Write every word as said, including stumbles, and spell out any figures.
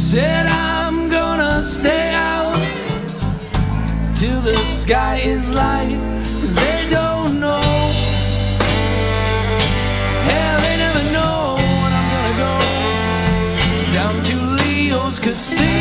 Said I'm gonna stay out till the sky is light, 'cause they don't know. Hell, they never know when I'm gonna go down to Leo's casino.